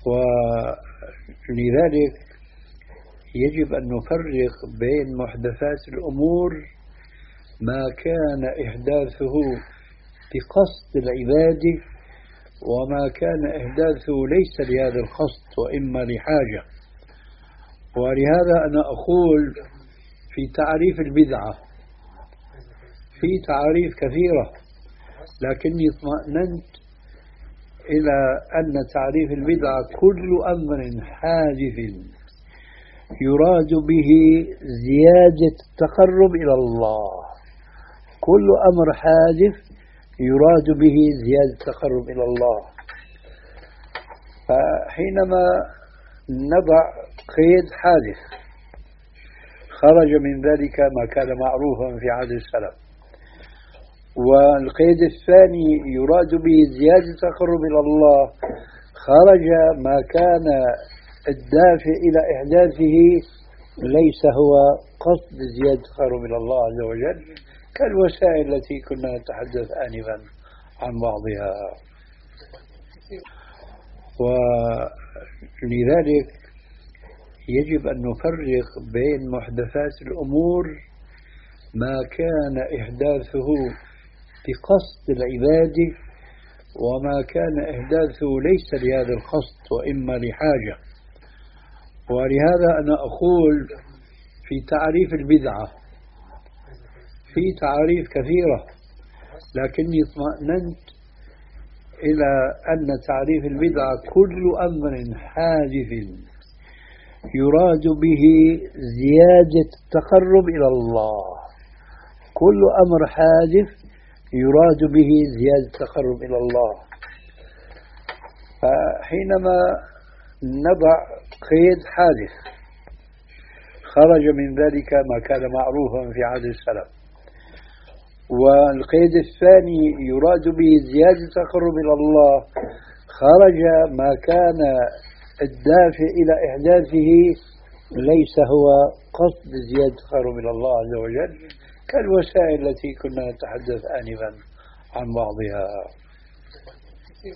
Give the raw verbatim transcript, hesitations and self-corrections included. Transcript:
ولذلك يجب أن نفرق بين محدثات الأمور ما كان إحداثه بقصد العبادة وما كان إحداثه ليس لهذا القصد وإما لحاجة. ولهذا أنا أقول في تعريف البدعة في تعريف كثيرة، لكني اطمأننت إلى أن تعريف البدعة كل أمر حادث يراد به زيادة التقرب إلى الله، كل أمر حادث يراد به زيادة التقرب إلى الله. فحينما نضع قيد حادث خرج من ذلك ما كان معروفا في عهد السلف، والقيد الثاني يراد به زيادة التقرب إلى الله، خرج ما كان الدافع إلى إحداثه ليس هو قصد زيادة التقرب إلى الله عز وجل، كالوسائل التي كنا نتحدث آنفا عن بعضها. ولذلك يجب أن نفرق بين محدثات الأمور ما كان إحداثه بقصد العبادة وما كان إحداثه ليس لهذا القصد وإما لحاجة. ولهذا أنا أقول في تعريف البدعة في تعريف كثيرة، لكني اطمأننت إلى أن تعريف البدعة كل أمر حادث يراد به زيادة التقرب إلى الله، كل أمر حادث يراد به زيادة التقرب إلى الله. فحينما نضع قيد حادث خرج من ذلك ما كان معروفا في عهد السلف، والقيد الثاني يراد به زيادة التقرب إلى الله، خرج ما كان الدافع إلى إحداثه ليس هو قصد زيادة التقرب إلى الله عز وجل، كالوسائل التي كنا نتحدث آنفا عن بعضها.